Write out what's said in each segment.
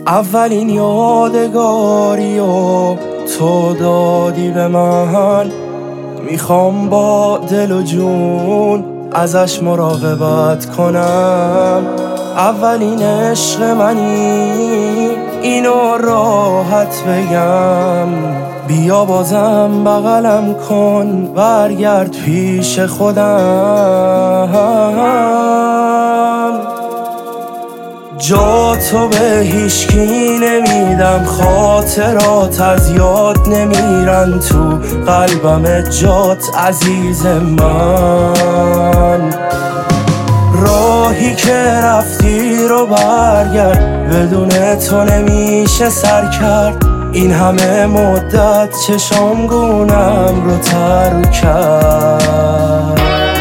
اولین یادگاری و تو دادی به من، میخوام با دل و جون ازش مراقبت کنم. اولین عشق منی، اینو راحت بگم. بیا بازم بغلم کن، برگرد پیش خودم. جا تو به هیچکی نمیدم، خاطرات از یاد نمیرن تو قلبم جات عزیز من. راهی که رفتی رو برگرد، بدون تو نمیشه سر کرد. این همه مدت چشام گونم رو تر کرد.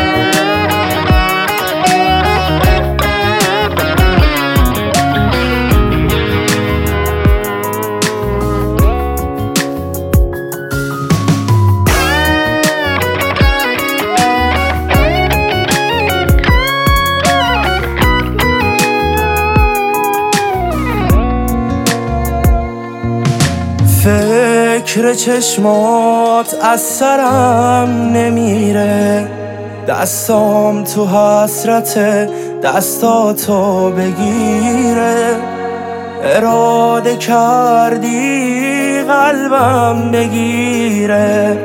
فکر چشمات از سرم نمیره، دستام تو حسرت دستاتو بگیره. اراده کردی قلبم بگیره،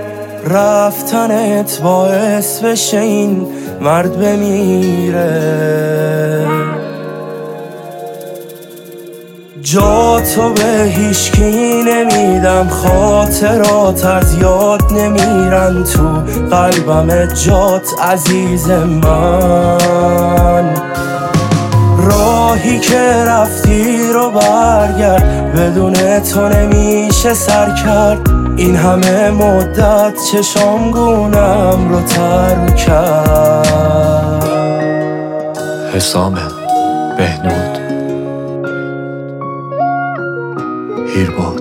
رفتنت باعث بشه این مرد بمیره. جا تو به هیچکی نمیدم، خاطرات از یاد نمیرن تو قلبم جات عزیز من. راهی که رفتی رو برگرد، بدون تو نمیشه سر کرد. این همه مدت چشام گونم رو تر کرد. حسام بهنود هیرباد.